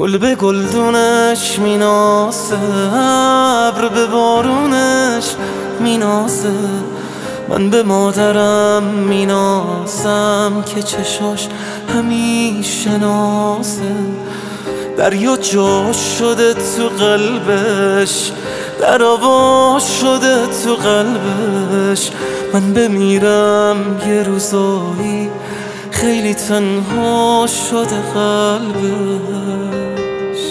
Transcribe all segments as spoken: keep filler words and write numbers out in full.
گل به گلدونش میناسه، ابر به بارونش میناسه. من به مادرم میناسم که چشاش همیشه نازه. دریا جا شده تو قلبش، در آوا شده تو قلبش. من بمیرم یه روزایی خیلی تنها شده قلبش.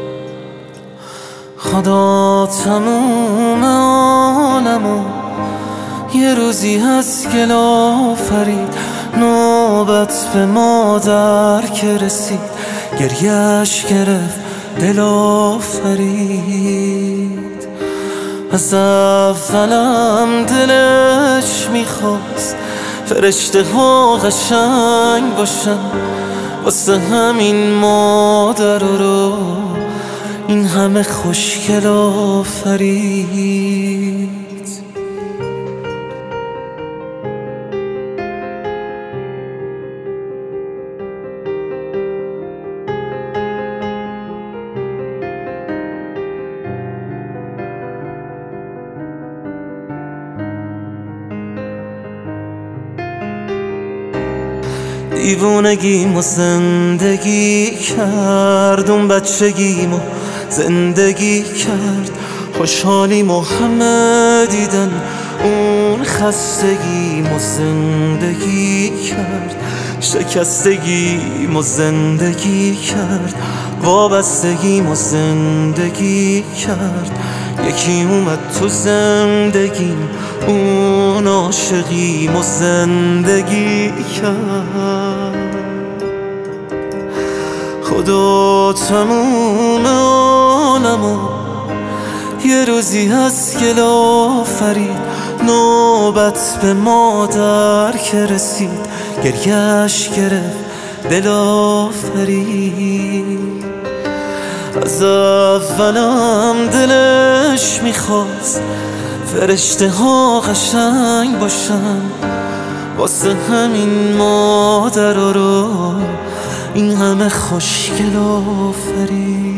خدا تموم عالمو یه روزی از گل آفرید، نوبت به مادر که رسید گریه‌اش گرفت دل آفرید. از اولم دلش میخواست فرشته ها قشنگ باشن، واسه همین مادر رو این همه خوشگل آفرید. دیوونگیمو زندگی کرد، اون بچگیمو زندگی کرد. خوشحالیمو همه دیدن، اون خستگیمو زندگی کرد. شکستگیمو زندگی کرد، وابستگیمو زندگی کرد. یکی اومد تو زندگیم، اون عاشقیمو زندگی کرد. خدا تموم عالمو یه روزی از گل آفرید، نوبت به مادر که رسید گریه‌اش گرفت دل آفرید. از اولم دلش میخواست فرشته ها قشنگ باشن، واسه همین مادر رو این همه خوشگل آفرید.